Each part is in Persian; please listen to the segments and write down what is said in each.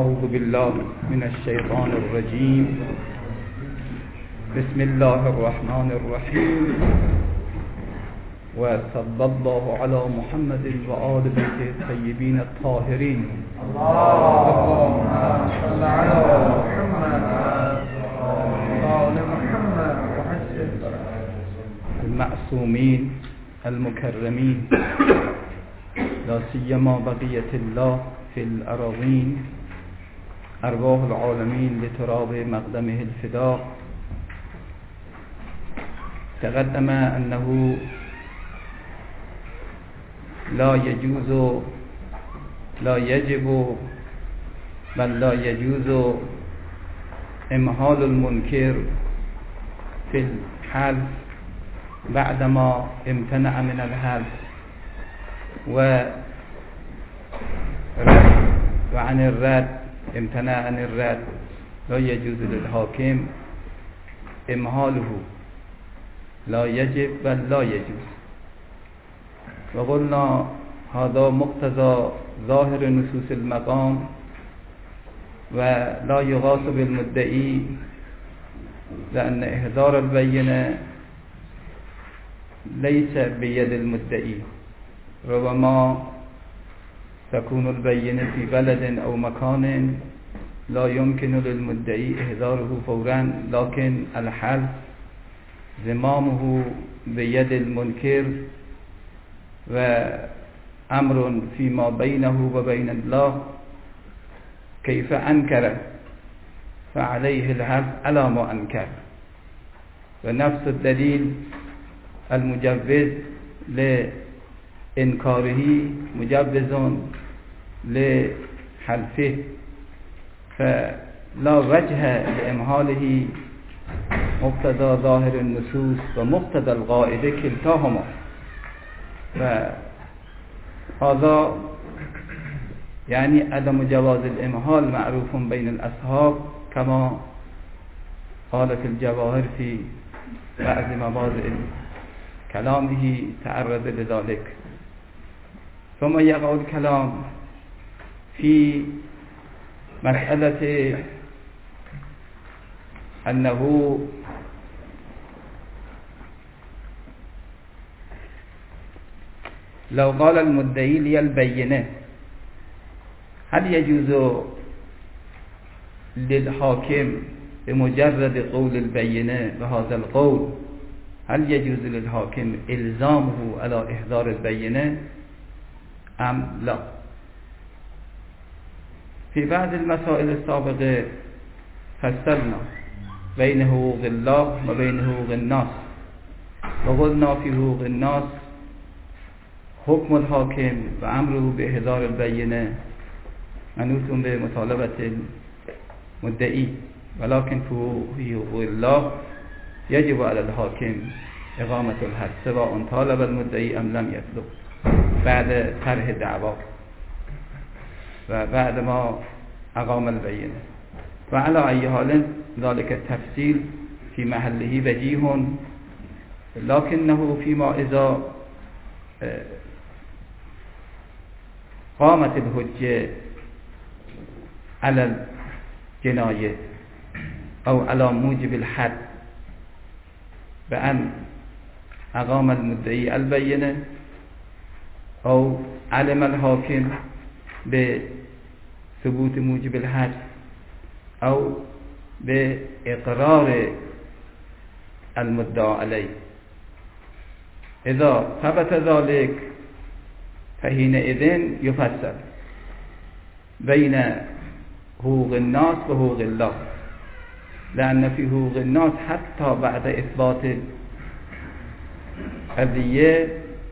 أعوذ بالله من الشيطان الرجيم. بسم الله الرحمن الرحيم. وصلى الله على محمد وآل بيته الطيبين الطاهرين. اللهم صل على محمد وآل محمد وحسن المعصومين المكرمين، لا سيما بقية الله في الأراضين، أرواح العالمين لتراب مقدمه الفداء. تقدم أنه لا يجوز، لا يجب، بل لا يجوز إمهال المنكر في الحلف بعدما امتنع من الحلف وعن الرد، امتنع عن الرد. لا يجوز للحاكم إمهاله، لا يجب بل لا يجوز. وقلنا هذا مقتضى ظاهر نصوص المقام، ولا يغاص بالمدعي، لأن إحضار البينة ليس بيد المدعي. ربما تكون البينة في بلد أو مكان لا يمكن للمدعي إحضاره فورا، لكن الحلف زمامه بيد المنكر، وأمر فيما بينه وبين الله. كيف أنكر فعليه الحلف على ما أنكر. ونفس الدليل المجوز لإنكاره مجوز لحلفه، فلا وجه لإمهاله مقتضى ظاهر النصوص ومقتضى الغائب كلتاهما. فهذا يعني عدم جواز الإمهال معروف بين الأصحاب، كما قال في الجواهر في بعض مواضع كلامه تعرض لذلك. ثم يقع الكلام في مسألة أنه لو قال المدعي لي البينة، هل يجوز للحاكم بمجرد قول البينة بهذا القول، هل يجوز للحاكم إلزامه على إحضار البينة أم لا؟ في بعض المسائل السابقة فصلنا بين حقوق الله وبين حقوق الناس، وقلنا في حقوق الناس حكم الحاكم وأمره بإحضار البينة منوط بمطالبة المدعي، ولكن في حقوق الله يجب على الحاكم إقامة الحد سواء طالب المدعي أم لم يطلب، بعد طرح الدعوى وبعد ما أقام البينة. وعلى أي حال ذلك التفصيل في محله وجيه، لكنه فيما إذا قامت الحجة على الجناية أو على موجب الحد بأن أقام المدعي البينة، أو علم الحاكم بثبوت موجب الحد، أو بإقرار المدعى عليه. إذا ثبت ذلك فحينئذ يفصل بين حقوق الناس وحقوق الله، لأن في حقوق الناس حتى بعد إثبات القضية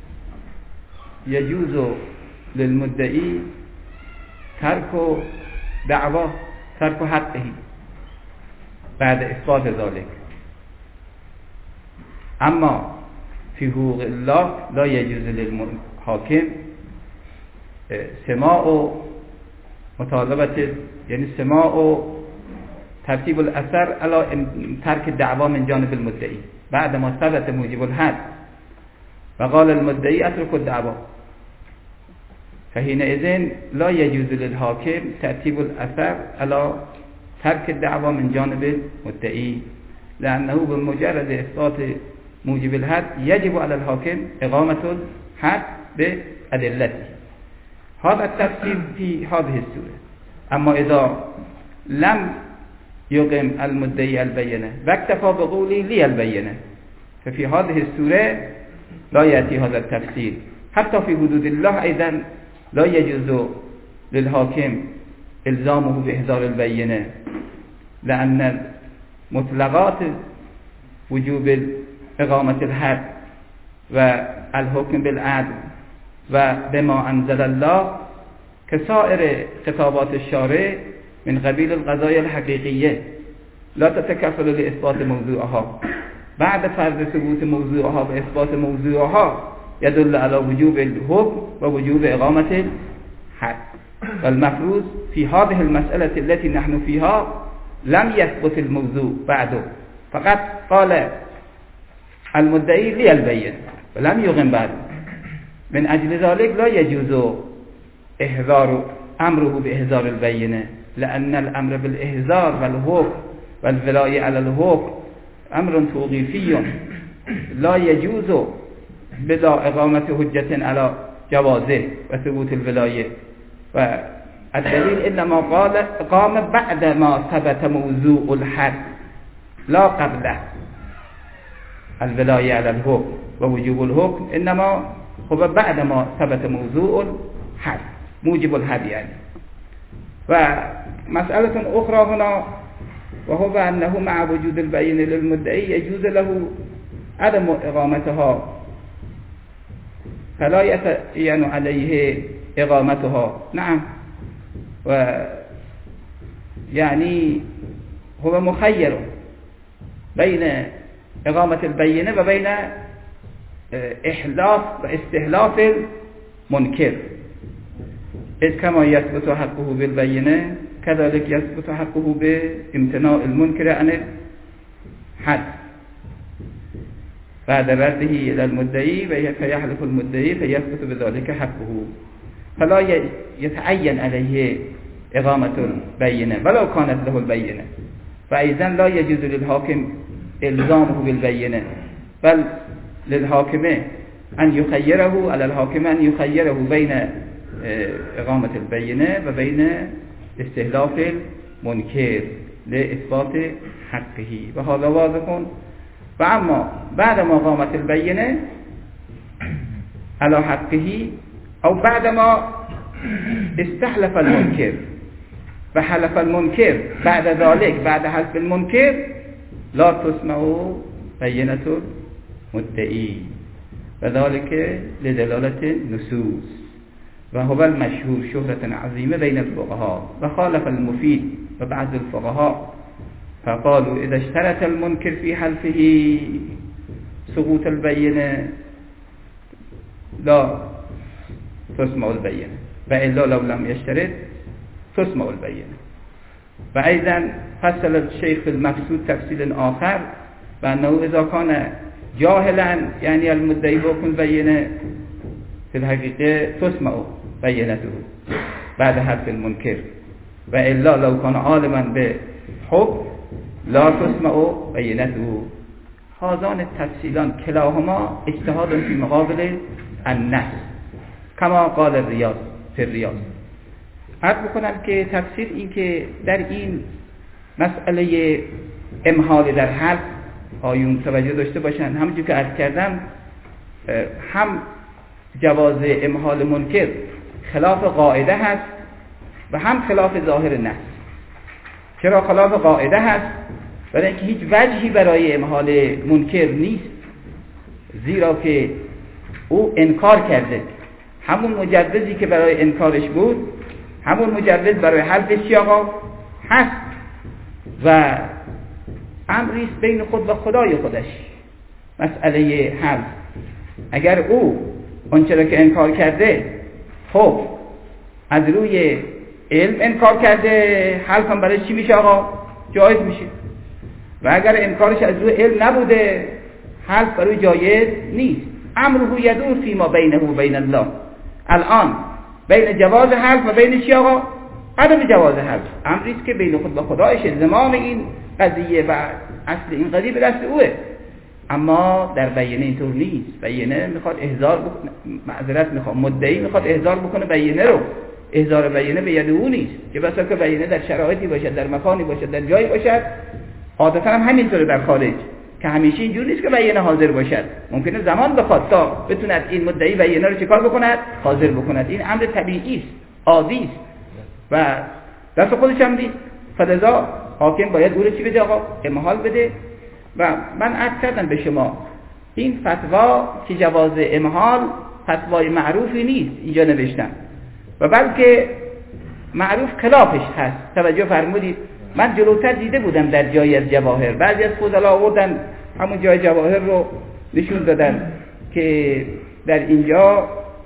يجوز للمدعي ترك دعوة، ترك حقه بعد إثبات ذلك. أما في حقوق الله لا يجوز للحاكم سماع مطالبة، يعني سماع ترتيب الأثر على ترك الدعوة من جانب المدعي بعد ما ثبت موجب الحد، فقال المدعي أترك الدعوة، فحينئذ لا يجوز للحاكم ترتيب الأثر على ترك الدعوى من جانب المدعي، لأنه بمجرد إثبات موجب الحد يجب على الحاكم إقامة الحد بأدلته. هذا التفسير في هذه السورة. أما إذا لم يقم المدعي البينة واكتفى بقوله لي البينة، ففي هذه السورة لا يأتي هذا التفسير. حتى في حدود الله أيضا لا يجوز للحاكم إلزامه بإحضار البينة، لأن مطلقات وجوب إقامة الحد والحكم بالعدل وبما أنزل الله كسائر خطابات الشارع من قبيل القضايا الحقيقية لا تتكفل لإثبات موضوعها. بعد فرض ثبوت موضوعها وإثبات موضوعها يدل على وجوب الحكم ووجوب إقامة الحد. والمفروض في هذه المسألة التي نحن فيها لم يثبت الموضوع بعده، فقط قال المدعي لي البين ولم يقم بعد. من أجل ذلك لا يجوز أمره بإحضار البينة، لأن الأمر بالإحضار والحكم والولاية على الحكم أمر توقيفي لا يجوز بلا إقامة حجة على جوازه وثبوت الولاية. والدليل إنما قام بعد ما ثبت موضوع الحد لا قبل الولاية على الحكم ووجوب الحكم، إنما هو بعد ما ثبت موضوع الحد موجب الحد يعني. ومسألة أخرى هنا وهو أنه مع وجود البينة للمدعي يجوز له عدم إقامتها، فلا يتعين عليه إقامتها. نعم، يعني هو مخير بين إقامة البينة وبين إحلاف واستحلاف المنكر، إذ كما يثبت حقه بالبينة كذلك يثبت حقه بامتناع المنكر عن الحد بعد رده إلى المدعي، فيحلف المدعي فيثبت بذلك حقه، فلا يتعين عليه إقامة البينة ولو كانت له البينة. فإذا لا يجوز للحاكم إلزامه بالبينة، بل للحاكم أن يخيره على الحاكم أن يخيره بين إقامة البينة وبين استهلاف المنكر لإثبات حقه، وهذا واضح. فأما بعدما قامت البينة على حقه أو بعدما استحلف المنكر فحلف المنكر بعد ذلك بعد حلف المنكر لا تسمع بينة المدعي، وذلك لدلالة النصوص، وهو المشهور شهرة عظيمة بين الفقهاء. وخالف المفيد وبعض الفقهاء فقالوا إذا اشترط المنكر في حلفه سقوط البينة لا تسمع البينة، وإلا لو لم يشترط تسمع البينة. وأيضا فصل الشيخ في المقصود تفصيل آخر بأنه إذا كان جاهلا يعني المدعي بكل بينة في الحقيقة تسمع بينته بعد حلف المنكر، وإلا لو كان عالما بحكم لا تسمع بينته. هذان التفصيلان كلاهما اجتهاد في مقابل النص كما قال الرياض في الرياض. عرض بکنم که تفسیر این که در این مسئله امهال در حلف آیون توجه داشته باشن. همونجور که عرض کردم هم جواز امهال منکر خلاف قاعده هست و هم خلاف ظاهر نص. چرا خلاف قاعده هست؟ برای اینکه هیچ وجهی برای امهال منکر نیست، زیرا که او انکار کرده. همون مجوزی که برای انکارش بود همون مجوز برای حلفش چی آقا؟ هست و امریست بین خود و خدای خودش. مسئله حلف اگر او آنچه را که انکار کرده خب از روی علم انکار کرده، حلف هم برای چی میشه آقا؟ جایز میشه. و اگر انکارش از روی علم نبوده حلف برای جایز نیست. امره یدور فیما بینه و بین الله. الان بین جواز حلف و بین چی آقا؟ عدم جواز حلف. امری است که بین خود و خدایش، زمام این قضیه و اصل این قضیه به دست اوه. اما در بیانیه اینطور نیست. بیانیه میخواد احضار بکنه، معذرت میخواد، مدعی میخواد احضار بکنه بیانیه رو. احضار بیانیه به ید او نیست، که بسا که بیانیه در شرایطی باشد، در مکانی باشد، در جایی باشد. عادتا هم همینطوره در خارج، که همیشه اینجور نیست که بیانیه حاضر باشد. ممکنه زمان بخواد تا بتوند این مدعی بیانیه رو چیکار بکند؟ حاضر بکند. این امر طبیعی است، عادی است و دست خودش هم نیست. فلذا حاکم باید او رو چی بده آقا؟ امحال بده. و من عرض کردم به شما این فتوا که جواز امحال فتوای معروفی نیست اینجا نوشتم، و بلکه معروف خلافش هست. توجه فرمودید؟ من جلوتر دیده بودم در جایی از جواهر، بعضی از فضلا آوردن همون جای جواهر رو نشون دادن که در اینجا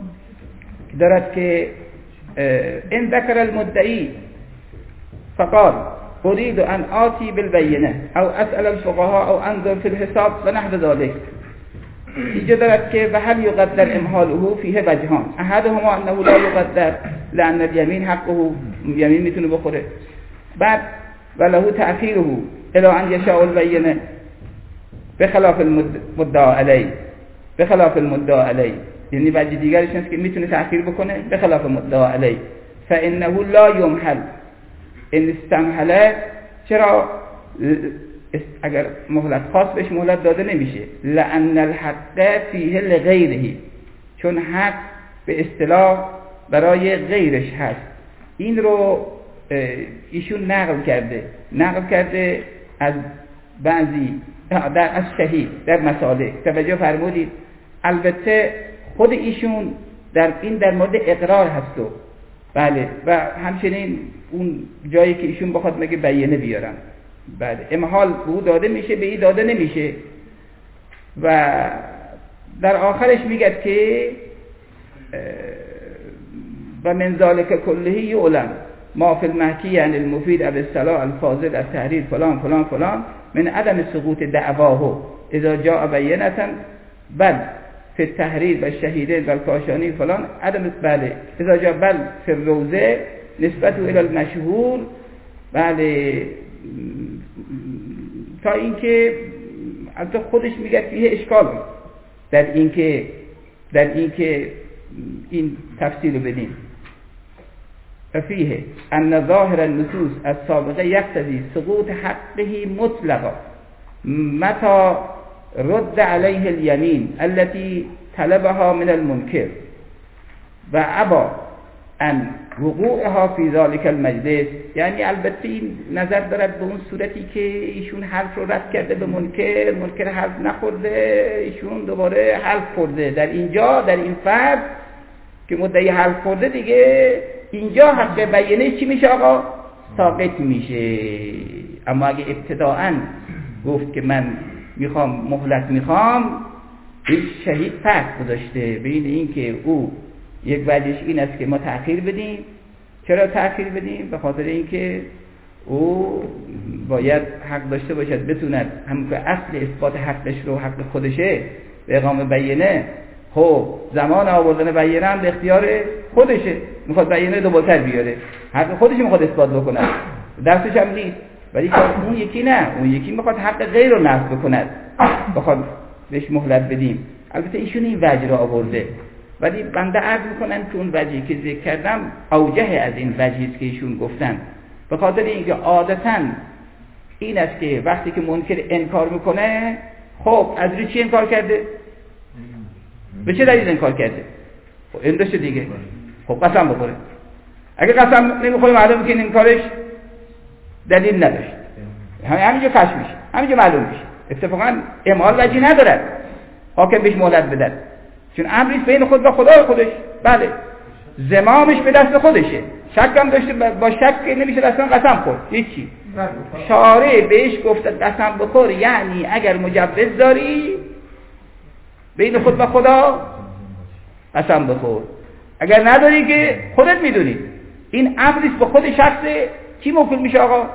دارد که ان ذکر المدعی فقال اريد ان آتی بالبینه او اسأل الفقهاء او انظر في الحساب و نحو ذلك. اینجا دارد که و هل یقدر امحاله فیه وجهان، احدهما انه لا یقدر لان الیمین حقه، یمین میتونه بخوره. بعد وله تأخیره الى ان یشاء البینه بخلاف المدعا علیه، بخلاف المدعا علیه، یعنی وجه دیگرش نیست که میتونه تأخیر بکنه بخلاف مدعا علیه. فانه لا یمحل ان استمحله، چرا اگر مهلت خاص بهش مهلت داده نمیشه؟ لان الحق فیه لغیره، چون حق به اصطلاح برای غیرش هست. این رو ایشون نقل کرده از بعضی از شهید در مسائل. توجه فرمودید؟ البته خود ایشون در مورد اقرار هست و بله، و همچنین اون جایی که ایشون بخواد مگه بیانیه بیارن، بله، امحال به او داده میشه، به ای داده نمیشه. و در آخرش میگه که و من ذالک کله یعلم ما فی المحکی یعنی المفید اب الصلاح الفاضل از تحریر فلان فلان فلان من عدم سقوط دعواه اذا جاء بینه بل فی التحریر و الشهیدین و الکاشانی فلان عدم، بله، اذا جاء بل فی الروزه نسبت الى المشهور، بله، تا اینکه البته خودش میگه فیه اشکال در اینکه این تفصیل رو بدیم. فیه ان ظاهر النصوص السابقه یقتضی سقوط حقه مطلقا متى رد علیه الیمین التي طلبها من المنکر و ابا ان وقوعها فی ذلک المجلس. یعنی البته این نظر دارد به اون صورتی که ایشون حرف رو رد کرده به منکر حرف نخورده، ایشون دوباره حرف خورده. در اینجا در این فرد که مدعی حرف خورده دیگه اینجا حق بیانیه چی میشه آقا؟ ساقط میشه. اما اگه ابتداءً گفت که من مهلت میخوام، این شهید فرق گذاشته بین این که او یک وجهش این است که ما تأخیر بدیم. چرا تأخیر بدیم؟ به خاطر اینکه او باید حق داشته باشد، بتوند همون که اصل اثبات حقش رو حق خودشه به اقامه بیانیه. خب زمان آوردن بیانیه هم به اختیار خودشه، میخواد بیانیه دوبارتر بیاره، حق خودش میخواد اثبات بکنه، دستش هم نیست. ولی اون یکی نه، اون یکی میخواد حق غیر رو نقض بکند، بخواد بهش مهلت بدیم. البته ایشون این وجه رو آورده، ولی بنده عرض میکنن که اون وجهی که ذکر کردم اوجه از این وجهی است که ایشون گفتن. به خاطر اینکه عادتاً این است که وقتی که منکر انکار میکنه، خب از روی چی انکار کرده؟ به چه دلیل انکار کرده؟ خب این داشته دیگه، خب قسم بخوره. اگه قسم نمیخوره معلومه که این انکارش دلیل نداشت، همینجا کشف میشه، همینجا معلوم میشه. اتفاقا امحال وجهی ندارد حاکم بهش مهلت بده، چون امریش بین خود و خدای خودش، بله، زمامش به دست خودشه. شک هم داشته، با شک نمیشه اصلا قسم خورد، هیچی. شارع بهش گفته قسم بخور، یعنی اگر مجوز داری بین خود و خدا قسم بخور، اگر نداری که خودت میدونی. این امریش به خود شخص کی موکول میشه آقا؟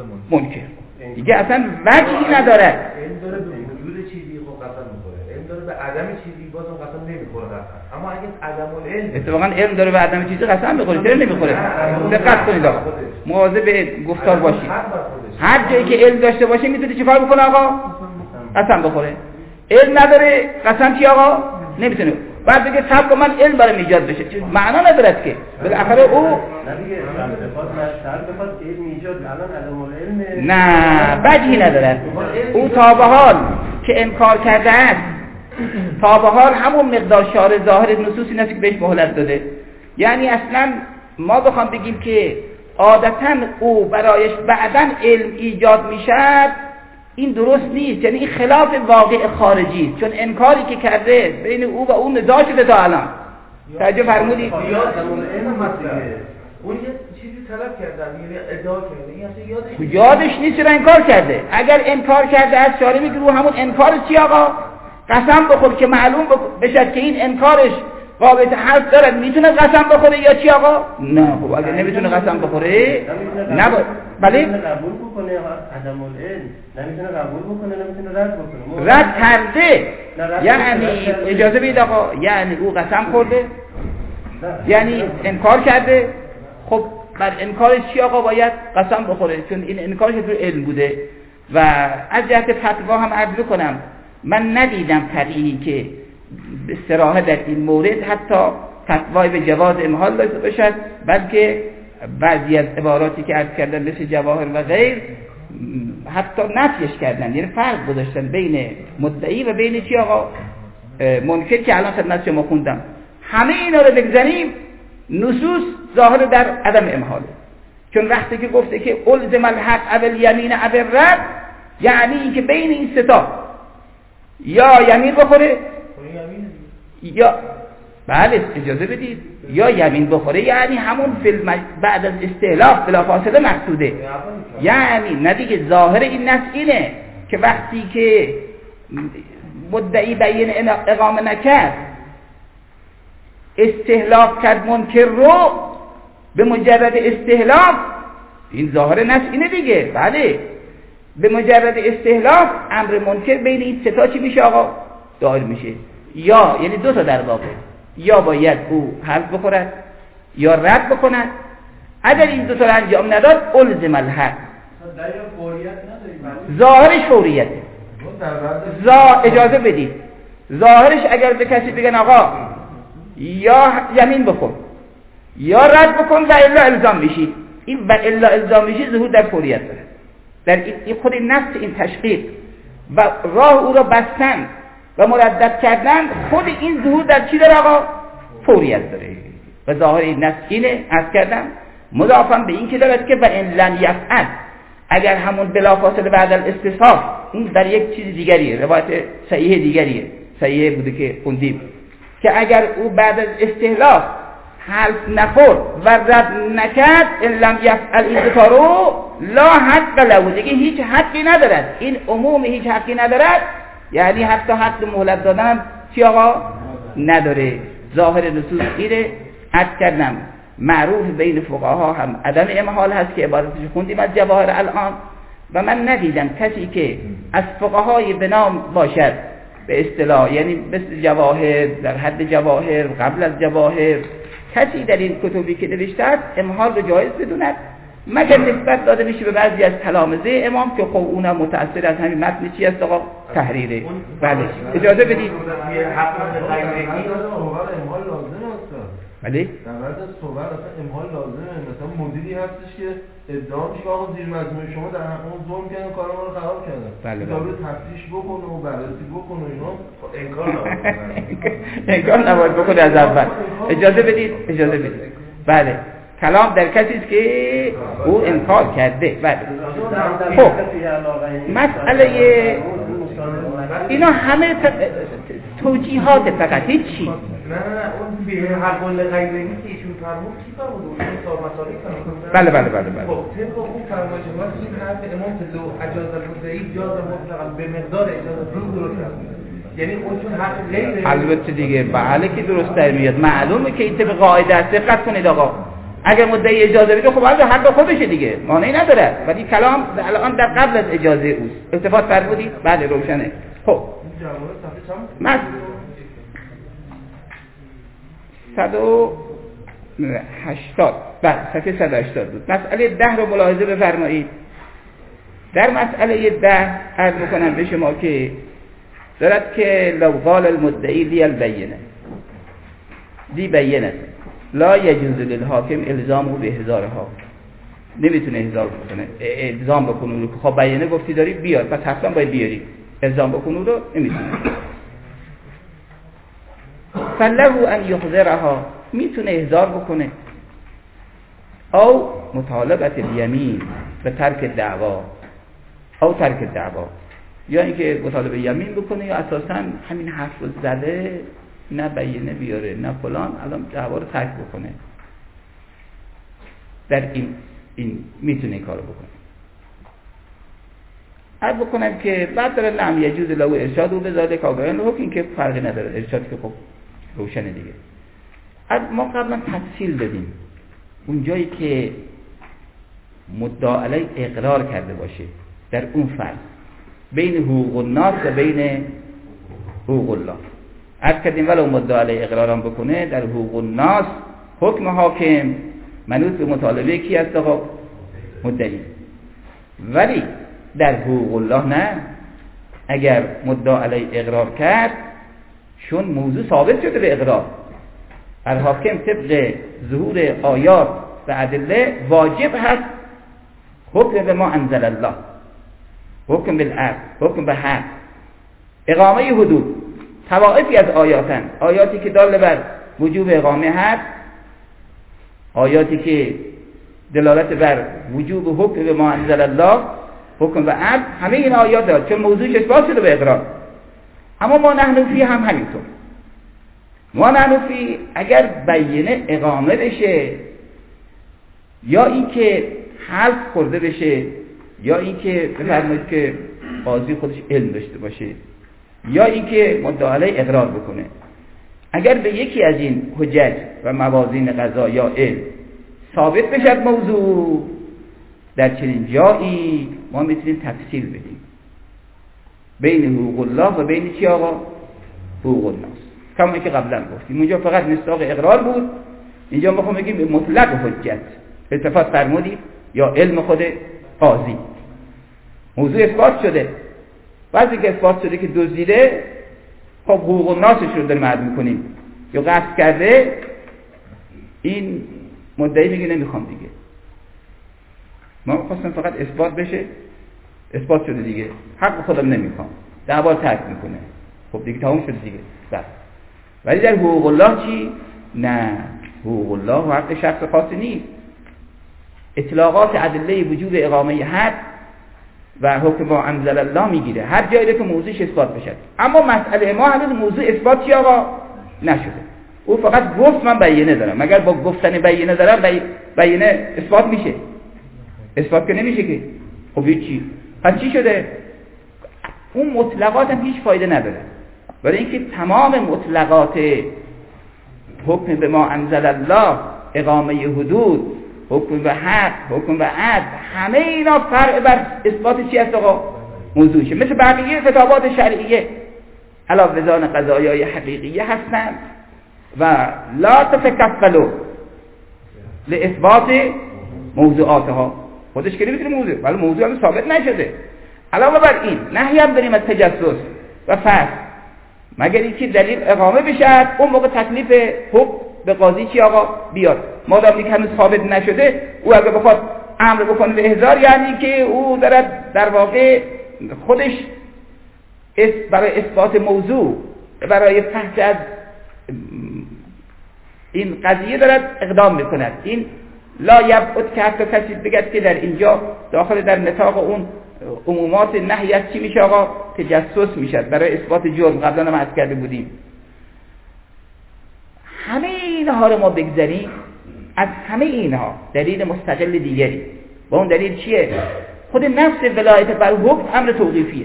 منکر. دیگه اصلا وجهی نداره. این داره به وجود چیزی خب قسم میخوره، این داره عدم چیزی باز اون قسم نمیخوره قسم. اما اگه عدم العلم اتفاقا علم داره به عدم چیزی قسم بخوره، چرا نمیخوره؟ دقت کنید آقا، مواظب به گفتار باشید. هر جایی که علم داشته باشه میتونه چیکار بکنه آقا؟ قسم بخوره. علم نداره قسم چی آقا؟ نمیتونه. بعد دیگه صبر من علم برام ایجاد بشه، معنا نداره که بالاخره او نه دیگه بخواد علم ایجاد الان عدم العلم نه وجهی نداره. او تا به حال که انکار کرده است، تا به حال همون مقدار شارع ظاهر نصوص این است که بهش مهلت داده. یعنی اصلا ما بخوام بگیم که عادتاً او برایش بعداً علم ایجاد میشد، این درست نیست. یعنی این خلاف واقع خارجی است، چون انکاری که کرده بین او و اون نزاع شده تا الان. توجه فرمودید؟ اون یه چیزی طلب کرده، یعنی ادعا کرده، این اصلا یادش نیست چرا انکار کرده. اگر انکار کرده از شارع میگه رو همون انکار چی آقا؟ قسم بخور که معلوم بشه که این انکارش قابلیت حذف داره، میتونه قسم بخوره یا چی آقا؟ نه خب اگر نمیتونه قسم بخوره نه بله قبول بکنه عدم العلم، نمیتونه قبول بکنه، نمیتونه رد بکنه. رد کرده یعنی اجازه بدید آقا، یعنی او قسم خورده، یعنی انکار کرده. خب بر انکارش چی آقا باید قسم بخوره، چون این انکارش رو علم بوده. و از جهت فتوا هم عرض کنم من ندیدم فقیهی که به صراحت در این مورد حتی فتوای به جواز امهال داشته باشد، بلکه بعضی از عباراتی که عرض کردن مثل جواهر و غیر حتی نفیش کردن، یعنی فرق گذاشتن بین مدعی و بین چی آقا منکر که الان خدمت شما خوندم. همه اینا رو بگذاریم، نصوص ظاهر در عدم امهاله. چون وقتی که گفته که الزم الحق اول یمین اول رد، یعنی این که بین این ستا یا یمین بخوره یا بله اجازه بدید یا یمین بخوره، یعنی همون فیلم بعد از استهلاف بلا فاصله مقصوده. یعنی نه دیگه ظاهر این نص اینه که وقتی که مدعی بیان اقامه نکرد استهلاف کرد منکر رو به مجرد استهلاف، این ظاهر نص اینه دیگه. بله به مجرد استهلاف امر منکر بین این ستا چی میشه آقا؟ دایر میشه. یا یعنی دو تا در واقع، یا باید او حذف بخورد یا رد بکند. اگر این دو تا رو انجام نداد الزم الحق، ظاهرش فوریت. اجازه بدید ظاهرش اگر به کسی بگن آقا یا یمین بکن یا رد بکن و الا الزام میشی، این و الا الزام میشی ظهور در فوریت داره. در این خود نفس این تشقیق و راه او را بستن و مردد کردن، خود این ظهور در چی داره آقا؟ فوریت داره. و ظاهر این نفس اینه عرض کردم، مضافاً به این که دارد که و ان لم یفعل، اگر همون بلافاصله بعد الاستصحاف، این در یک چیز دیگریه، روایت صحیح دیگریه، صحیح بوده که خوندیم که اگر او بعد از استهلاف حلف نخورد و رد نکرد ان لم یفعل این دوتا رو لا حق له، دیگه هیچ حقی ندارد. این عموم هیچ حقی ندارد، یعنی حتی حق مهلت دادن هم چی آقا؟ نداره. ظاهر نصوص اینه. عرض کردم معروف بین فقها هم عدم امهال هست که عبارتش خوندیم از جواهر الان، و من ندیدم کسی که از فقهای به نام باشد به اصطلاح، یعنی مثل جواهر، در حد جواهر، قبل از جواهر، کسی در این کتبی که نوشته است امهال رو جایز بدوند، مگر نسبت داده میشه به بعضی از تلامذه امام که خب اونم متأثر از همین متن چی است آقا؟ تحریره. بله اجازه بدید. بله در بعد از صحبت اصلا امهال لازمه. مثلا مدیری هستش که ادعا میشه آقا زیر مجموعه شما در حقمون ظلم کردن، کار ما رو خراب کردن. بله داره تفتیش بکنه و بررسی بکنه اینا. انکار نباید بکنه از اول. اجازه بدید. بله کلام در کسی است که او انکار کرده. بله خب مسئله اینا همه توجیهات فقط هیچی. نه اون به حق الغیبی که ایشون فرمود کی فرمود؟ اون صاحب مسائل فرمود. بله خب طبق اون فرمایش ما این حرف امام لو اجاز المدعی جاز مطلقاً به مقدار اجازه رو درست است. یعنی اون چون حق غیره البته دیگه بله که درست در میاد. معلومه که این طبق قاعده است. دقت کنید آقا، اگر مدعی اجازه بده خب حق خودشه دیگه، مانعی نداره، ولی کلام الان در قبل از اجازه اوست. التفات فرمودید؟ بله روشنه. خب این جواب صفحه چند؟ 180 بله صفحه 180 بود. مسئله 10 رو ملاحظه بفرمایید. در مسئله 10 عرض میکنم به شما که دارد که لو قال المدعی لی البینه دی بینه لا یجوز للحاکم الزامه به احضارها، نمیتونه احضار بکنه، الزام بکنه رو. خب بینه گفتی داری بیار، پس حتما باید بیاری، الزام بکنه رو نمیتونه. فله ان یحضرها، میتونه احضار بکنه. او مطالبت الیمین به ترک دعوا، او ترک دعوا، یا اینکه مطالبه یمین بکنه یا اساسا همین حرف رو زده، نه بینه بیاره نه فلان، الان دعوا رو ترک بکنه. در این میتونه این کارو بکنه. عرض بکنم که بعد داره لم یجوز له ارشاد و بذالک آگاهی له، این که فرقی نداره، ارشاد که خب روشنه دیگه. ما قبلا تفصیل دادیم اون جایی که مدعا علیه اقرار کرده باشه در اون فرق بین حقوق الناس و بین حقوق الله. عرض کردیم ولو مدعا علیه اقرارم بکنه در حقوق الناس حکم حاکم منوط به مطالبه کی است؟ آقا مدعی. ولی در حقوق الله نه، اگر مدعا علیه اقرار کرد چون موضوع ثابت شده به اقرار، الحاکم طبق ظهور آیات و ادله واجب هست حکم به ما انزل الله، حکم بالعدل، حکم به حق، اقامه حدود. طوائفی از آیاتن، آیاتی که دال بر وجوب اقامه حد، آیاتی که دلالت بر وجوب حکم به ما انزل الله، حکم به عدل، همه این آیات دارد چون موضوعش اثبات شده به اقرار. اما ما نحن فی هم همینطور. ما نحن فی اگر بینه اقامه بشه، یا اینکه حلف خورده بشه، یا اینکه بفرمایید که قاضی خودش علم داشته باشه، یا اینکه مدعا علیه اقرار بکنه، اگر به یکی از این حجج و موازین قضا یا علم ثابت بشد موضوع، در چنین جایی ما میتونیم تفصیل بدیم بین حقوق الله و بین چی آقا؟ حقوق الناس. کما که قبلا گفتیم اونجا فقط مصداق اقرار بود، اینجا میخوام بگیم به مطلق حجت التفات فرمودید یا علم خود قاضی، موضوع اثبات شده. بعضی که اثبات شده که دزدیده، خب حقوق الناسش رو داریم عرض میکنیم، یا قصد کرده، این مدعی میگه نمیخوام دیگه، ما خواستم فقط اثبات بشه، اثبات شده دیگه، حق خودم نمیخوام، دعوا ترک میکنه، خب دیگه تموم شده دیگه. بس. ولی در حقوق الله چی؟ نه، حقوق الله و حق شخص خاصی نیست. اطلاقات ادله وجوب اقامه حد و حکم با انزل الله میگیره هر جایی که موضوعش اثبات بشه. اما مسئله ما هنوز موضوع اثبات چی آقا نشده، او فقط گفت من بینه دارم. مگر با گفتن بینه دارم بینه اثبات میشه؟ اثبات که نمیشه که. خب چی؟ پس چی شده؟ اون مطلقات هم هیچ فایده نداره، برای اینکه تمام مطلقات حکم به ما انزل الله، اقامه حدود، حکم به حق، حکم به عدل، همه اینا فرع بر اثبات چی است آقا؟ موضوعشه. مثل بقیه خطابات شرعیه علاوه بر قضایای حقیقیه هستند و لا تتکفلوا لاثبات موضوعاتها. خودش که نمیتونه موضوع، ولی موضوع هم ثابت نشده. علاوه بر این نهی هم داریم از تجسس و فحش، مگر اینکه دلیل اقامه بشه، اون موقع تکلیف حکم به قاضی چی آقا بیاد. مادامی که هنوز ثابت نشده، او اگه بخواد امر بکنه به احضار، یعنی که او دارد در واقع خودش برای اثبات موضوع، برای فحش از این قضیه دارد اقدام میکند. این لا یبعد که حتی کسی بگد که در اینجا داخل در نطاق اون عمومات نهی از چی میشه آقا؟ تجسس میشد برای اثبات جرم. قبلا هم عرض کرده بودیم. همه اینها رو ما بگذاریم، از همه اینها دلیل مستقل دیگری و اون دلیل چیه؟ خود نفس ولایت بر حکم امر توقیفیه.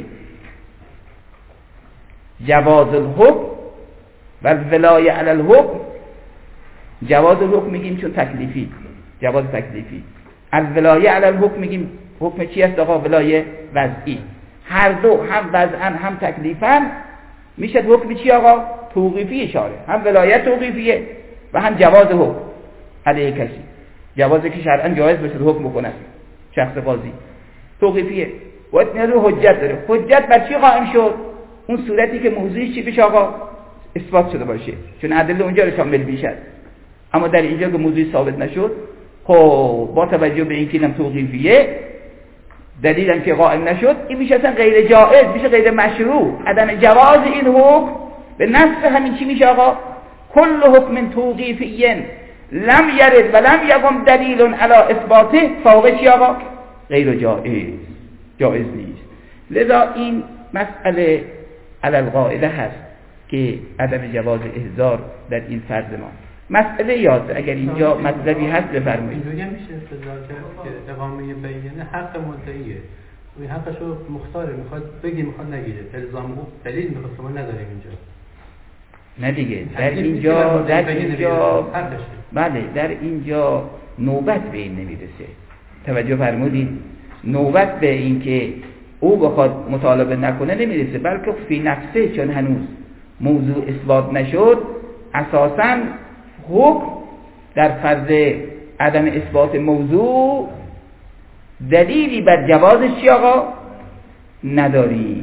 جواز الحکم و ولایه علی الحکم، جواز الحکم میگیم چون تکلیفی، جواز تکلیفی. الولایه علی الحکم میگیم حکم چی است آقا؟ ولایه وضعی. هر دو هم وضعن هم تکلیفن میشه حکم چی آقا؟ توقیفی شارع، هم ولایت توقیفیه و هم جواز حکم علیه کسی، جوازه که شرعا جایز باشه حکم بکنه شخص قاضی، توقیفیه باید نیاز به حجت داره. حجت بر چی قائم شد؟ اون صورتی که موضوعش چی بشه آقا؟ اثبات شده باشه، چون ادله اونجا رو شامل میشه. اما در اینجا که موضوعی ثابت نشد، خب با توجه به اینکه اینم توقیفیه، دلیلم که قائم نشد، این میشه اصلا غیر جائز، میشه غیر مشروع. عدم جواز این حکم به نصف همین چی میشه آقا؟ کل حکم توقیفی لم یرد و لم یقم دلیل علی اثباته فهو چی آقا؟ غیر جائز نیست. لذا این مسئله علی القاعده هست که عدم جواز احضار در این فرض ما. مسئله یاد اگر اینجا مطلبی هست بفرمایید. اینجوری هم میشه استدلال کرد که اقامه بینه حق مدعیه، این حقشو مختاره، میخواد بگی میخواد نگیره، الزام دلیل میخواد شما نداریم اینجا. نه دیگه در اینجا بله در اینجا نوبت به این نمیرسه. توجه فرمودید؟ نوبت به این که او بخواد مطالبه نکنه نمیرسه، بلکه فی نفسه، چون هنوز موضوع اثبات نشد، اساساً حکم در فرض عدم اثبات موضوع دلیلی بر جوازش چی آقا؟ نداری.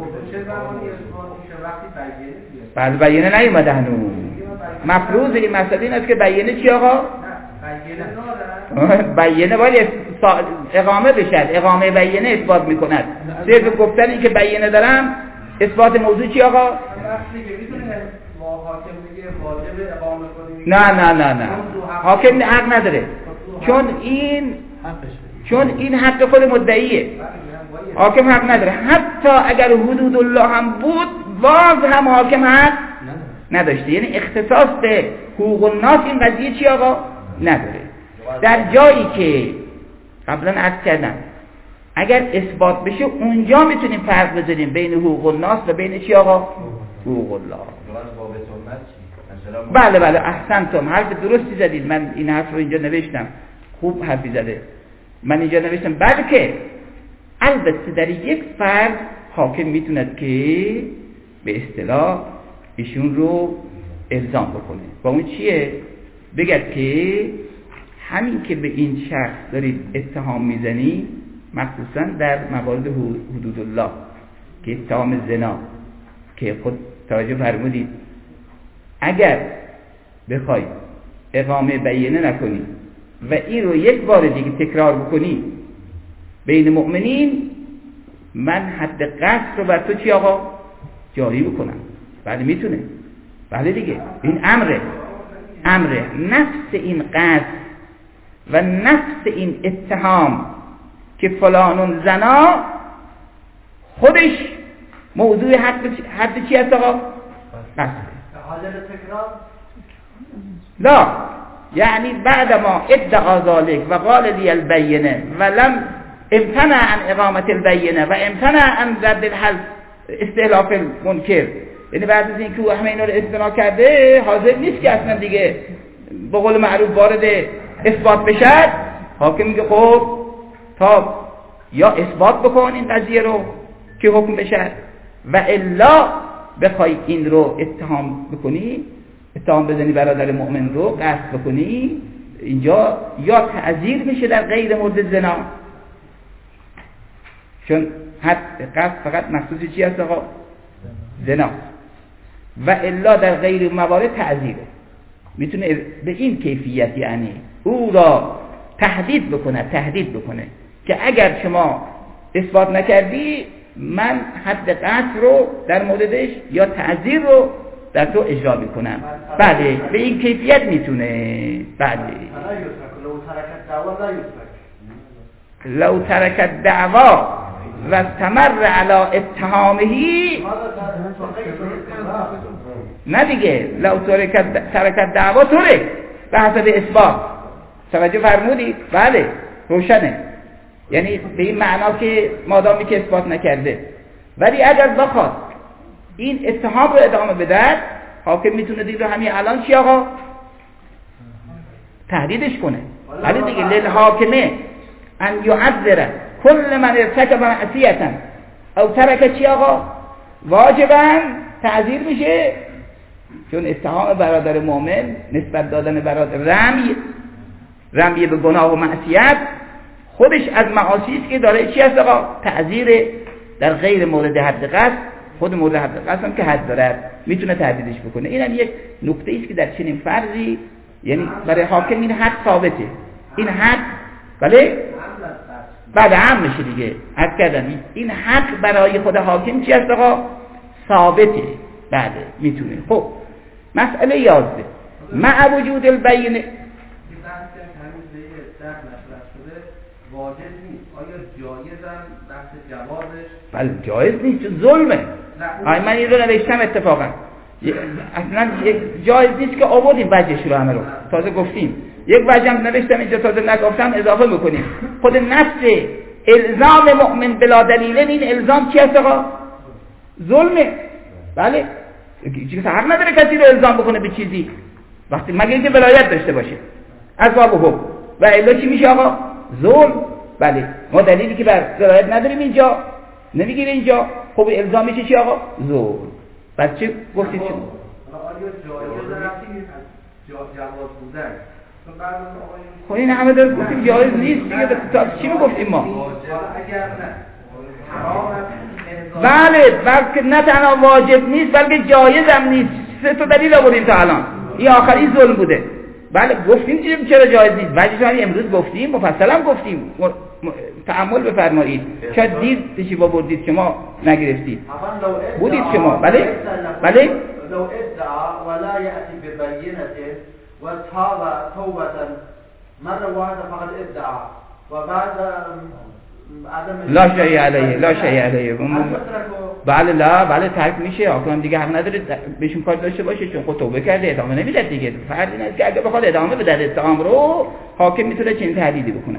بله بیانه نیومده هنوز. مفروض این مسئله این است که بیانه چی آقا؟ بیانه باید اقامه بشد، اقامه بیانه اثبات میکند. صرف گفتن این که بیانه دارم اثبات موضوع چی آقا؟ نه حاکم حق نداره، چون این حق خود مدعیه. حاکم حق نداره، حتی اگر حدود الله هم بود باز هم حاکم حق نداشته. یعنی اختصاص به حقوق الناس این قضیه چی آقا؟ نداره. در جایی که قبلا عرض کردم اگر اثبات بشه اونجا میتونیم فرق بذاریم بین حقوق الناس و بین چی آقا؟ حقوق الله. بله احسنتم، حرف درستی زدید. من این حرف رو اینجا نوشتم، خوب حرفی زده. من اینجا نوشتم بلکه البته در یک فرد حاکم میتوند که به اصطلاح ایشون رو الزام بکنه. با اون چیه؟ بگد که همین که به این شخص دارید اتهام میزنی، مخصوصا در موارد حدود الله که اتهام زنا که خود توجه فرمودید، اگر بخوای اقامه بیانه نکنی و این رو یک بار دیگه تکرار بکنی بین مؤمنین، من حد قصد رو بر تو چی آقا؟ جاری بکنم. بله میتونه، بله دیگه، این امره. نفس این قصد و نفس این اتهام که فلانون زنا خودش موضوع حد چی هست آقا؟ قصد. لا یعنی بعد ما ادعا ذلك و قال لی البینه و لم امتنع عن اقامت البینه و امتنع عن رد الحل استحلاف المنکر، یعنی بعد از اینکه او همه اینا رو استثناء کرده حاضر نیست که اصلا دیگه به قول معروف وارد اثبات بشه، حاکم میگه خب تا یا اثبات بکن این قضیه رو که حکم بشه و الا بخوای این رو اتهام بکنی، اتهام بزنی برادر مؤمن رو قصد بکنی، اینجا یا تعزیر میشه در غیر مورد زنا، چون حد قصد فقط مخصوص چی هست آقا؟ زنا. و الا در غیر موارد تعزیره، میتونه به این کیفیت یعنی او را تهدید بکنه که اگر شما اثبات نکردی من حد قصد رو در موردش یا تعزیر رو در تو اجرا میکنم. بله به این کیفیت میتونه. بله لو ترک الدعوا و استمر علی اتهامه، نه دیگه لو ترک الدعوا ترک به حسب اثبات. توجه فرمودید؟ بله روشنه، یعنی به این معنا که مادامی که اثبات نکرده. ولی اگر بخواد این اتهام رو ادامه بده، حاکم میتونه دیگه همین الان چی آقا؟ تهدیدش کنه. ولی دیگه للحاکمه ان یعذر کل من ارتکب معصیه او ترک چی آقا؟ واجبا تعزیر میشه، چون اتهام برادر مؤمن، نسبت دادن برادر رمی به گناه و معصیت خودش از معاصی است که داره چی هست آقا؟ تعزیر در غیر مورد حد قصد، خود مورد حد قصد هم که حد داره میتونه تهدیدش بکنه. این هم یک نکته است که در چنین فرضی، یعنی برای حاکم این حد ثابته، این حد بعد هم میشه دیگه، حد کردن این حق برای خود حاکم چی هست آقا؟ ثابته، بله میتونه. خب مسئله 11 مع وجود البینه واجب نیست، آیا جایزم بحث جوازش؟ بله جایز نیست، چون ظلمه. من این رو نوشتم اتفاقا، اصلا جایز نیست که آوردیم وجهش رو همه رو تازه گفتیم، یک وجه هم نوشتم اینجا تازه نگفتم اضافه میکنیم. خود نفس الزام مؤمن بلا دلیل، این الزام چی هست آقا؟ ظلمه. بله چیزی حق نداره کسی رو الزام بکنه به چیزی وقتی مگه اینکه ولایت داشته باشه از باب حکم، و الا چی میشه آقا؟ ظلم. بله ما دلیلی که بر ولایت نداریم اینجا، نمیگیره اینجا، خب الزام میشه چی آقا؟ ظلم. بعد چه گفتید چی؟ آیا جواز بودن؟ خب این همه داره گفتیم جایز نیست دیگه، چی میگفتیم ما؟ اگر نه حرام بله بلکه نه تنها واجب نیست بلکه جایز هم نیست. 3 تا دلیل آوردیم تا الان، این آخری ظلم بوده. بله گفتیم چرا جایز نیست، ولی امروز گفتیم، مفصلا گفتیم، تأمل بفرمایید. شاید دید چی بردید که ما نگرفتید، بودید شما. بله بله لو ادعى ولا يأتي ببينة وتاب توبة مرة واحدة فقد ادعى وبعد لا شيء عليه، لا شيء عليه. بله لا بله ترک میشه، حاکم دیگه حق نداره بهشون کار داشته باشه، چون خود توبه کرده ادامه نمیده دیگه. فرض این است که اگه بخواد ادامه بده اتهام رو، حاکم میتونه چنین تهدیدی بکنه.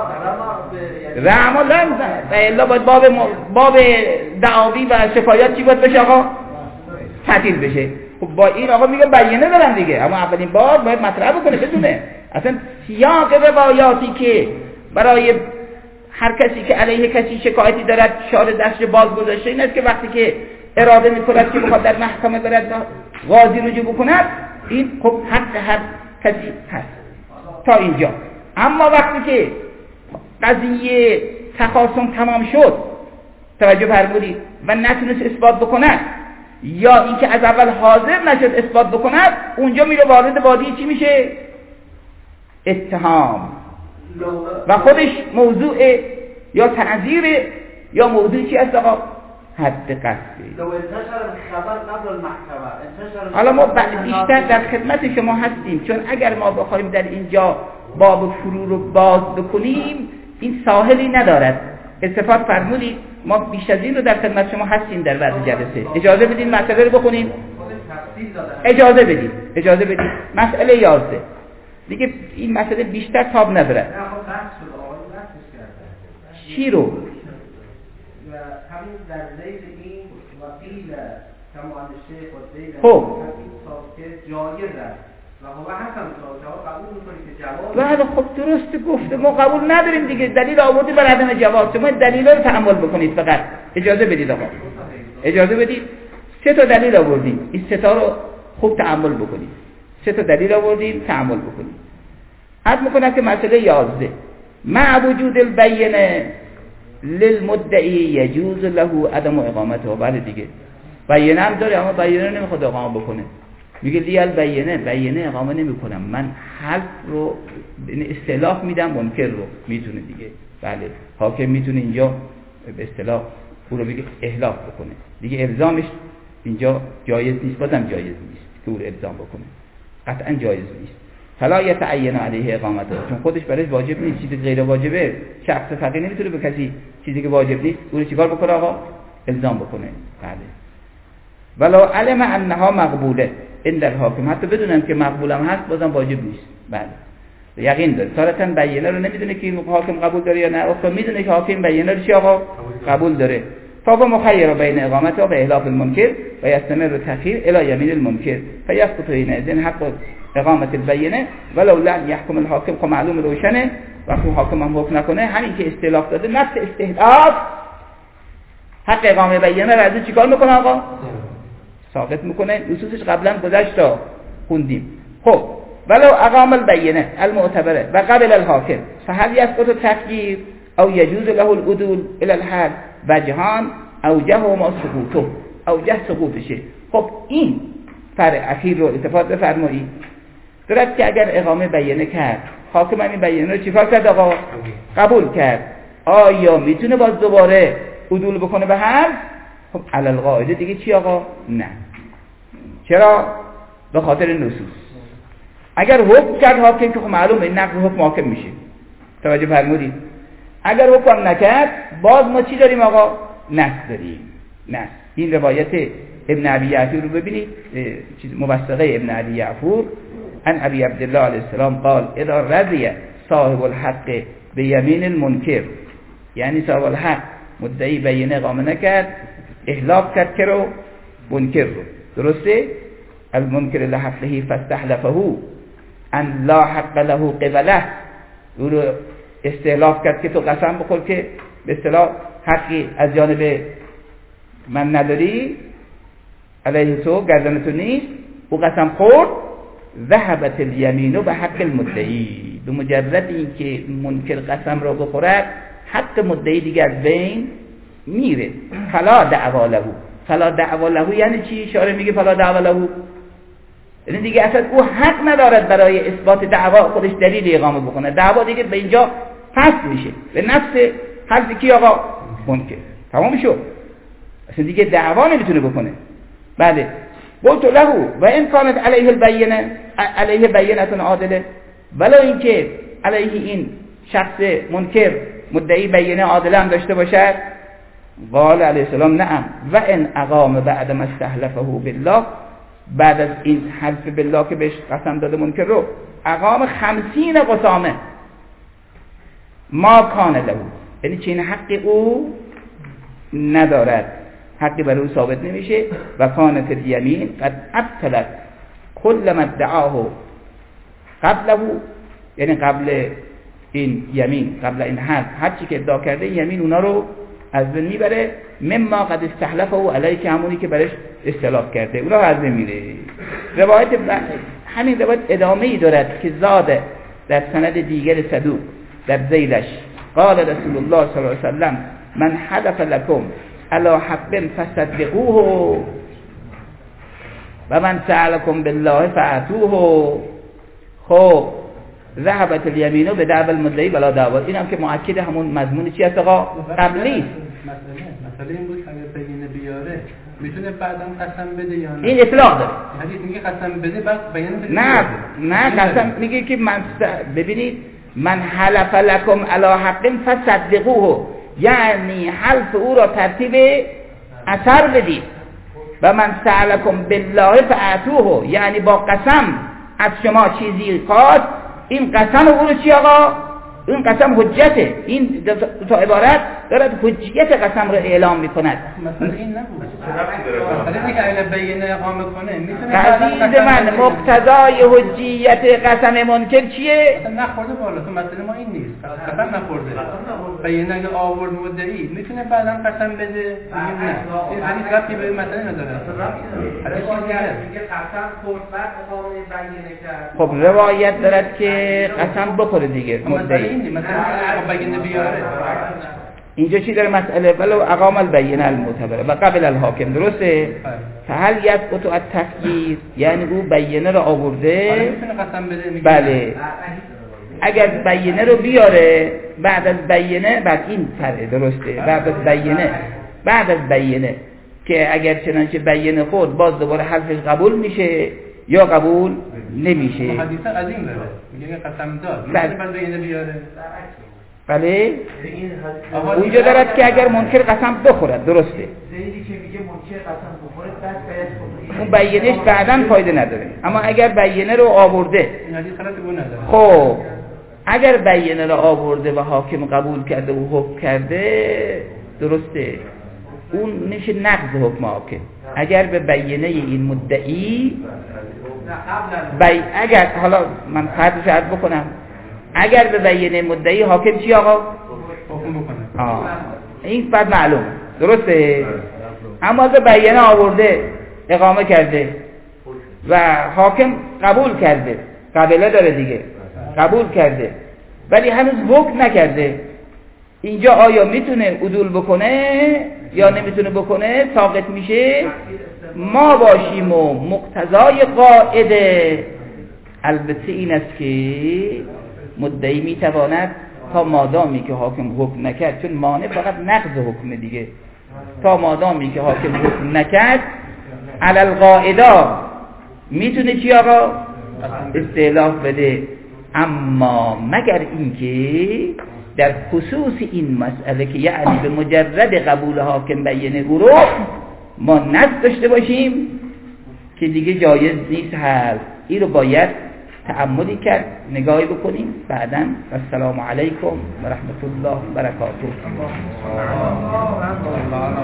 رما لا الا باید باب دعاوی و شکایات چی باید بشه آقا؟ تعطیل بشه. خب با این آقا میگه بیانه دارم دیگه، اما اولین بار باید مطرح بکنه، بدونه اصلا سیاق روایاتی که برای هر کسی که علیه کسی شکایتی دارد شار دستش باز گذاشته این است که وقتی که اراده میکند که بخواد در محکمه برد قاضی رجوع بکند، این خب حق هر کسی هست تا اینجا. اما وقتی که قضیه تخاصم تمام شد، توجه فرمودید، و نتونست اثبات بکند یا اینکه از اول حاضر نشد اثبات بکند، اونجا میره وارد وادی چی میشه؟ اتهام، و خودش موضوع یا تعذیر یا موضوع چی است آقا؟ حد قصدی. حالا ما بیشتر در خدمت شما هستیم، چون اگر ما بخوایم در اینجا باب فرو رو باز بکنیم این ساحلی ندارد. استفاده فرمودید، ما بیش از این رو در خدمت شما هستیم در بعض جلسه. اجازه بدین مسئله رو بخونیم. اجازه بدید مسئله 11 دیگه، این مسئله بیشتر تاب نداره. چی رو؟ همین در زید این وقیل کمان شیخ و زید خب که جایز است و خب حسن جواب قبول می‌کنی که جواز. بله خب درست گفته، ما قبول نداریم دیگه، دلیل آوردی بر عدم جواز. شما دلیلا رو تأمل بکنید فقط. اجازه بدید آقا، اجازه بدید. 3 تا دلیل آوردیم، این 3 تا رو خوب تأمل بکنید. 3 تا دلیل آوردیم، تأمل بکنید. حد میکنم که مسئله 11 مع وجود البینه للمدعی یجوز له عدم اقامته. بله دیگه بیانه هم داره، اما بیانه نمیخواد اقامه بکنه، میگه لیال بیانه اقامه نمیکنم، من حلف رو اصطلاح میدم منکر رو میتونه دیگه. بله حاکم میتونه اینجا به اصطلاح او رو بگه احلاف بکنه دیگه، الزامش اینجا جایز نیست، بازم جایز نیست که او رو الزام بکنه، قطعا جایز نیست. فلا یتعین علیه اقامته، چون خودش برایش واجب نیست، چیزی غیر واجبه. شخص فقیر نمیتونه به کسی چیزی که واجب نیست او رو چیکار بکنه آقا؟ الزام بکنه. بله ولو علم انها مقبوله عند الحاکم، حتی بدونم که مقبولم هست بازم واجب نیست. بله یقین داره، تارتا بیانه رو نمیدونه که حاکم قبول داره یا نه، اصلا میدونه که حاکم بیانه رو چی آقا؟ قبول داره. فهو مخیر بین اقامته و احلاف المنکر و یستمر تأخیر الی یمین المنکر فیسقط حینئذ حق اقامت البینه ولو لم یحکم الحاکم. خب معلوم روشنه وقتی حاکم هم حکم نکنه، همین که اصطلاح داده نفس استحلاف حق اقامه بیانه رو از اون چیکار میکنه آقا؟ ثابت میکنه. نصوصش قبلا گذشت خوندیم. خب ولو اقام البینه المعتبره و قبل الحاکم فهل یسقط التغییر او یجوز له العدول الى الحل وجهان اوجه ما سقوطه اوجه سقوطشه. خب این فرع اخیر رو اتفاق بفرمایید. درست که اگر اقامه بیانه کرد حاکم این بیانه رو چیکار کرد آقا؟ قبول کرد. آیا میتونه باز دوباره عدول بکنه به حل؟ خب علی القاعده دیگه چی آقا؟ نه. چرا؟ به خاطر نصوص. اگر حکم کرد حاکم که خب معلومه این نقض حکم حاکم میشه. توجه فرمودید؟ اگر حکم نکرد باز ما چی داریم آقا؟ نص داریم. نص. این روایت ابن ابی یعفور رو ببینید، موثقه ابن ابی یعفور عن ابی عبدالله علیه السلام قال اذا رضی صاحب الحق به یمین المنکر، یعنی صاحب الحق مدعی بیانه اقامه نکرد، احلاف کرد که رو منکر رو، درسته؟ المنکر لحقه فاستحلفه ان لا حق له قبله، او رو استحلاف کرد که تو قسم بخور که به اصطلاح حقی از جانب من نداری، علیه تو گردن تو نیست، او قسم خورد، ذهبت الیمین به حق المدعی، به مجرد اینکه منکر قسم را بخورد حق مدعی دیگه از بین میره. فلا دعوا له. فلا دعوا له یعنی چی؟ اشاره میگه فلا دعوا له یعنی دیگه اصلا او حق ندارد برای اثبات دعوا خودش دلیل اقامه بکنه. دعوا دیگه به اینجا فصل میشه به نفس حرف کی آقا؟ منکر. تمام شد. اصلا دیگه دعوا نمیتونه بکنه. بله. قلت له و ان كانت علیه البینه علیه بینه عادله، ولو اینکه علیه این شخص منکر مدعی بینه عادله هم داشته باشد، قال علیه السلام نعم و ان اقام بعد ما استحلفه بالله، بعد از این حلف بالله که بهش قسم داده منکر رو، اقام 50 قسامه ما کان له، یعنی چین حق او ندارد، حقی برای او ثابت نمیشه. و کانت الیمین قد ابطلت کل ما ادعاه قبله، یعنی قبل این یمین، قبل این حد، هر چی که ادعا کرده یمین اونا رو از بین میبره. مما قد استحلفه او علیه، که همونی که برش استحلاف کرده اونا رو از بین میره. روایت همین روایت ادامه ای دارد که زاده در سند دیگر صدوق در ذیلش قال رسول الله صلی الله علیه وسلم من حلف لكم على حق فصدقوه و من سألكم بالله فأتوه. خب ذهبت الیمین به دعوى المدعی بلا دعوا، این هم که مؤکد همون مضمون چی هست آقا؟ قبلی. مثلا این بود که اگر بینه بیاره میتونه بعدم قسم بده یا نه؟ این اطلاق داره. حدیث میگه قسم بده بعد بیان بده. نه قسم میگه که من ببینید من حلف لكم على حق فصدقوه، یعنی حلف او را ترتیب اثر بدید. و من سألكم بالله فأتوه، یعنی با قسم از شما چیزی خواست، این قسم او رو چی آقا؟ این قسم حجته. این تا عبارت دارد حجیت قسم رو اعلام میکند. مثلا این نبود. مثلا اینکه اگه بیانه اقامه کنه میتونه عزیز من مقتضای حجیت قسم منکر چیه؟ نخورده بالا. تو مثلا ما این نیست. قسم نخورده. بیانه اگه آورد مدعی میتونه بعدم قسم بده. میگیم نه. این حدیث ربطی به مثلا نداره. حدیث میگه قسم خورد بعد اقامه بیانه کرد. خب روایت دارد که قسم بخوره دیگه مدعی. مثلا بیانه بیاره. اینجا چی داره مسئله؟ ولو اقام البینه المعتبره و قبل الحاکم، درسته؟ فهل یسقط التفکیر، یعنی او بیانه رو آورده، بله، اگر بیانه رو بیاره بعد از بیانه، بعد این فرع درسته، بعد از بیانه که اگر چنانچه بیانه خورد باز دوباره حرفش قبول میشه یا قبول نمیشه. حدیث قدیم داره میگه قسم داد بعد بیانه بیاره. بله اونجا دارد که اگر منکر قسم بخورد، درسته، زیدی که میگه منکر قسم بخورد بعد باید اون بیانش بعداً فایده نداره. اما اگر بیانه رو آورده، این حدیث خلاصه گونه نداره. خب اگر بیانه رو آورده و حاکم قبول کرده و حکم کرده، درسته، اون میشه نقض حکم حاکم. اگر به بیانه این مدعی اگر حالا من فرضش عرض بکنم، اگر به بیانه مدعی حاکم چی آقا؟ حکم بکنه. این بعد معلوم درسته؟ اما اگه بیانه آورده اقامه کرده و حاکم قبول کرده، قبله داره دیگه، قبول کرده ولی هنوز حکم نکرده، اینجا آیا میتونه عدول بکنه یا نمیتونه بکنه؟ ساقط میشه. ما باشیم و مقتضای قاعده البته این است که مدعی میتواند تا مادامی که حاکم حکم نکرد، چون مانع فقط نقض حکم دیگه، تا مادامی که حاکم حکم نکرد علی القاعده میتونه چی آقا؟ استعلاف بده. اما مگر اینکه در خصوص این مسئله که یعنی به مجرد قبول حاکم بیانه او رو ما نص داشته باشیم که دیگه جایز نیست هست، این رو باید تأملی کرد، نگاهی بکنیم. بعداً السلام علیکم و رحمت الله و برکاته.